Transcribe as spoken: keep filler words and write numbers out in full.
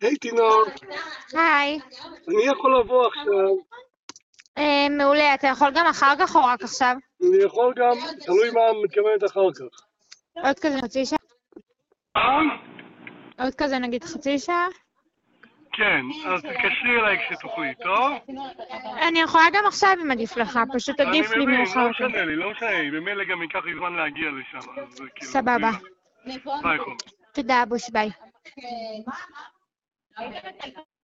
היי תינוק, היי. אני יכול לבוא עכשיו, אה, מעולה, אתה יכול גם אחר כך או רק עכשיו? אני יכול גם, תלוי מה מתכוונת אחר כך. עוד כזה חצי שעה? עוד כזה נגיד חצי שעה? כן, אז תקשרי אליי כשתוכלי, טוב? אני יכולה גם עכשיו אם עדיף לך, פשוט אני עדיף לי מבין, מאוחר לא יותר. משנה לי, לא משנה לי, במילא גם ייקח לי זמן להגיע לשם, אז זה כאילו, סבבה. ביי חום. תודה, בוש ביי.